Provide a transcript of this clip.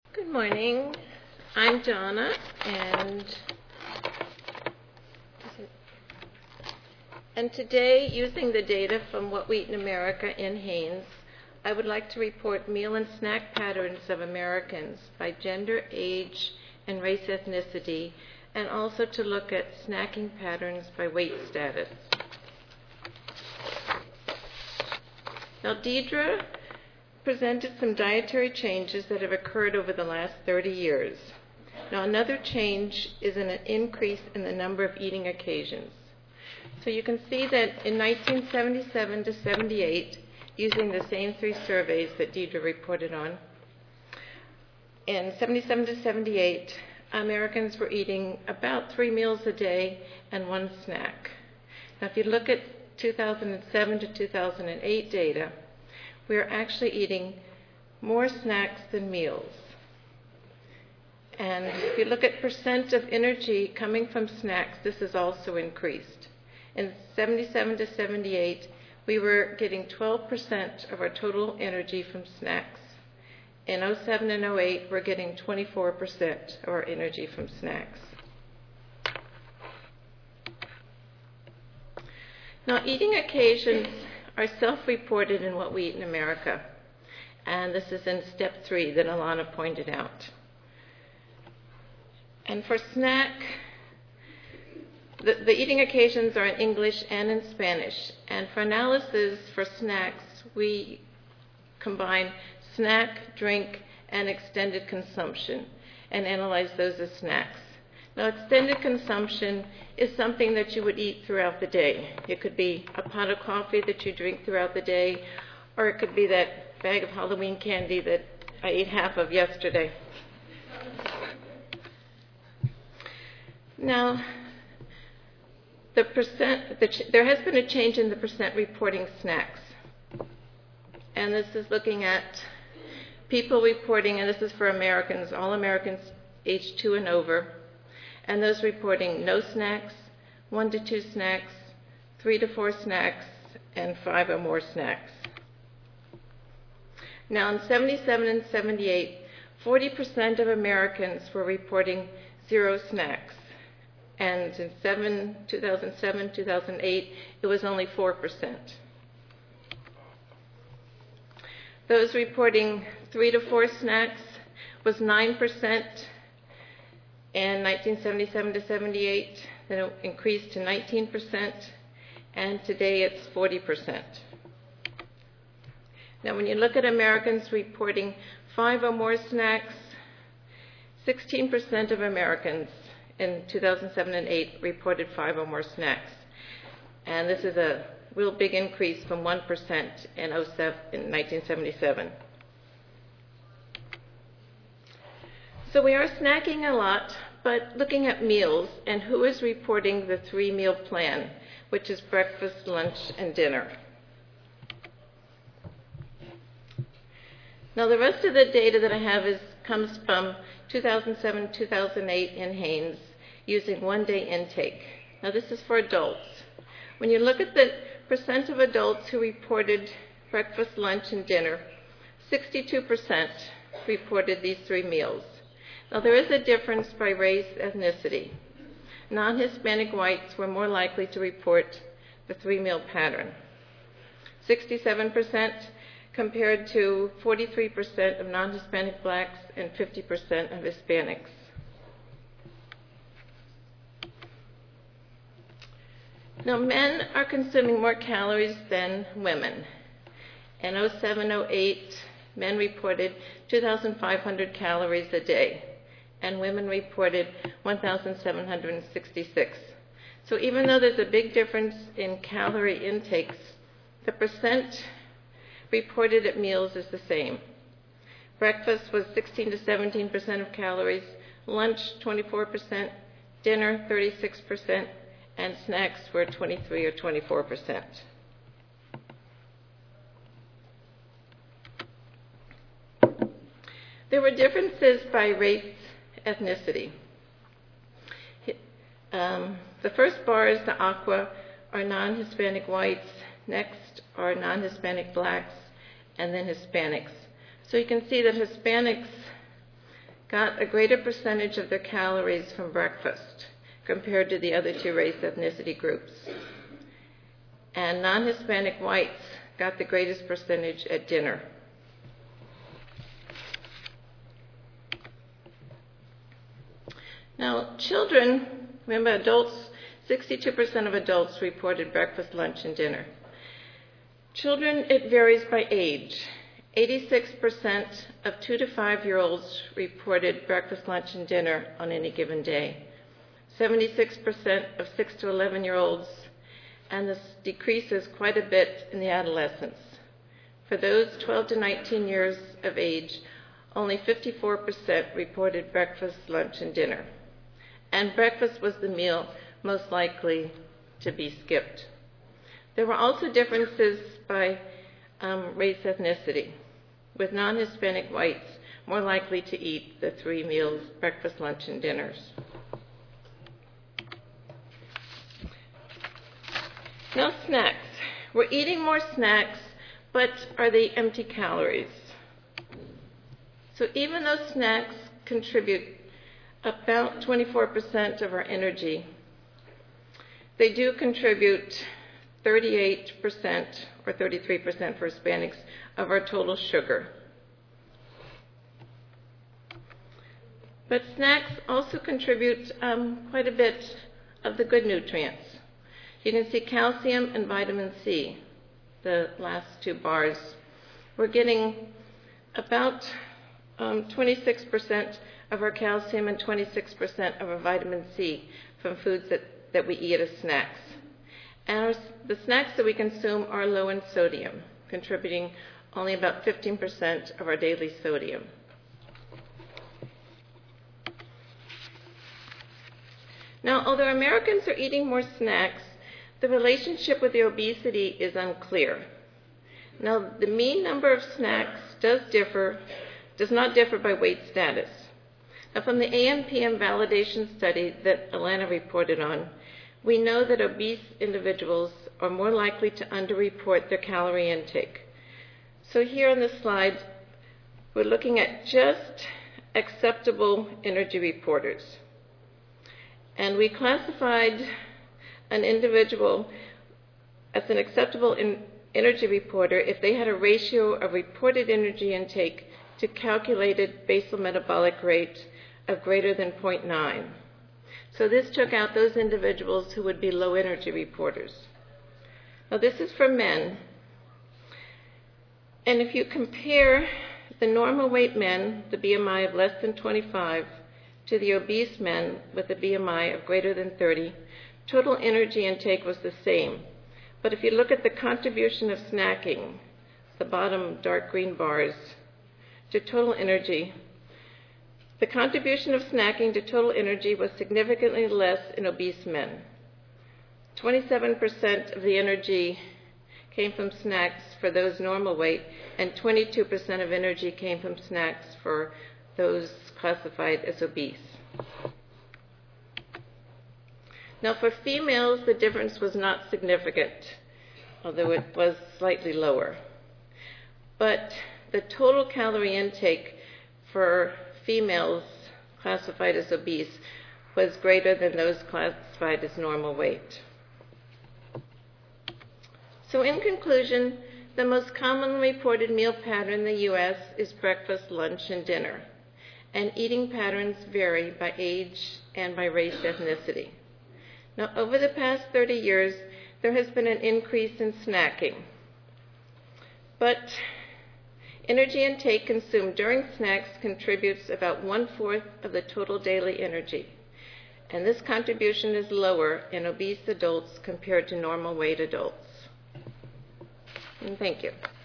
Good morning. I'm Donna, and today, using the data from What We Eat in America in Hanes, I would like to report meal and snack patterns of Americans by gender, age, and race ethnicity, and also to look at snacking patterns by weight status. Now, Deidre presented some dietary changes that have occurred over the last 30 years. Now, another change is an increase in the number of eating occasions. So you can see that in 1977 to 78, using the same three surveys that Deidre reported on, in 77 to 78, Americans were eating about 3 meals a day and 1 snack. Now, if you look at 2007 to 2008 data, we are actually eating more snacks than meals. And if you look at percent of energy coming from snacks, this has also increased. In 77 to 78, we were getting 12% of our total energy from snacks. In 07 and 08, we're getting 24% of our energy from snacks. Now, eating occasions are self-reported in What We Eat in America, and this is in step 3 that Alana pointed out. And for snack, the eating occasions are in English and in Spanish, and for analysis for snacks, we combine snack, drink, and extended consumption, and analyze those as snacks. Now, extended consumption is something that you would eat throughout the day. It could be a pot of coffee that you drink throughout the day, or it could be that bag of Halloween candy that I ate half of yesterday. Now, there has been a change in the percent reporting snacks. And this is looking at people reporting, and this is for Americans, all Americans age 2 and over, and those reporting no snacks, 1 to 2 snacks, 3 to 4 snacks, and 5 or more snacks. Now, in 77 and 78, 40% of Americans were reporting 0 snacks. And in 2007, 2008, it was only 4%. Those reporting 3 to 4 snacks was 9% in 1977 to 78, then it increased to 19%, and today it's 40%. Now, when you look at Americans reporting 5 or more snacks, 16% of Americans in 2007 and 8 reported 5 or more snacks. And this is a real big increase from 1% in 1977. So we are snacking a lot, but looking at meals and who is reporting the 3-meal plan, which is breakfast, lunch, and dinner. Now, the rest of the data that I have comes from 2007, 2008 in Hanes, using 1-day intake. Now, this is for adults. When you look at the percent of adults who reported breakfast, lunch, and dinner, 62% reported these 3 meals. Now, there is a difference by race, ethnicity. Non-Hispanic whites were more likely to report the 3-meal pattern. 67% compared to 43% of non-Hispanic blacks and 50% of Hispanics. Now, men are consuming more calories than women. In 07-08, men reported 2,500 calories a day, and women reported 1,766. So even though there's a big difference in calorie intakes, the percent reported at meals is the same. Breakfast was 16 to 17% of calories, lunch 24%, dinner 36%, and snacks were 23 or 24%. There were differences by race, ethnicity. The first bars, the aqua, are non-Hispanic whites. Next are non-Hispanic blacks, and then Hispanics. So you can see that Hispanics got a greater percentage of their calories from breakfast compared to the other two race ethnicity groups. And non-Hispanic whites got the greatest percentage at dinner. Now, children, remember adults, 62% of adults reported breakfast, lunch, and dinner. Children, it varies by age. 86% of 2 to 5-year-olds reported breakfast, lunch, and dinner on any given day. 76% of 6 to 11-year-olds, and this decreases quite a bit in the adolescents. For those 12 to 19 years of age, only 54% reported breakfast, lunch, and dinner. And breakfast was the meal most likely to be skipped. There were also differences by race ethnicity, with non-Hispanic whites more likely to eat the 3 meals, breakfast, lunch, and dinners. Now, snacks. We're eating more snacks, but are they empty calories? So even though snacks contribute about 24% of our energy, they do contribute 38% or 33% for Hispanics of our total sugar. But snacks also contribute quite a bit of the good nutrients. You can see calcium and vitamin C, the last 2 bars. We're getting about 26% of our calcium and 26% of our vitamin C from foods that we eat as snacks. And the snacks that we consume are low in sodium, contributing only about 15% of our daily sodium. Now, although Americans are eating more snacks, the relationship with the obesity is unclear. Now, the mean number of snacks does not differ by weight status. Now, from the AMPM validation study that Alana reported on, we know that obese individuals are more likely to underreport their calorie intake. So here on this slide, we're looking at just acceptable energy reporters. And we classified an individual as an acceptable energy reporter if they had a ratio of reported energy intake to calculated basal metabolic rate of greater than 0.9. So this took out those individuals who would be low energy reporters. Now this is for men. And if you compare the normal weight men, the BMI of less than 25, to the obese men with a BMI of greater than 30, total energy intake was the same. But if you look at the contribution of snacking, the bottom dark green bars, to total energy, the contribution of snacking to total energy was significantly less in obese men. 27% of the energy came from snacks for those normal weight, and 22% of energy came from snacks for those classified as obese. Now, for females, the difference was not significant, although it was slightly lower. But the total calorie intake for females classified as obese was greater than those classified as normal weight. So in conclusion, the most commonly reported meal pattern in the U.S. is breakfast, lunch, and dinner. And eating patterns vary by age and by race ethnicity. Now, over the past 30 years, there has been an increase in snacking. But energy intake consumed during snacks contributes about 1/4 of the total daily energy. And this contribution is lower in obese adults compared to normal weight adults. And thank you.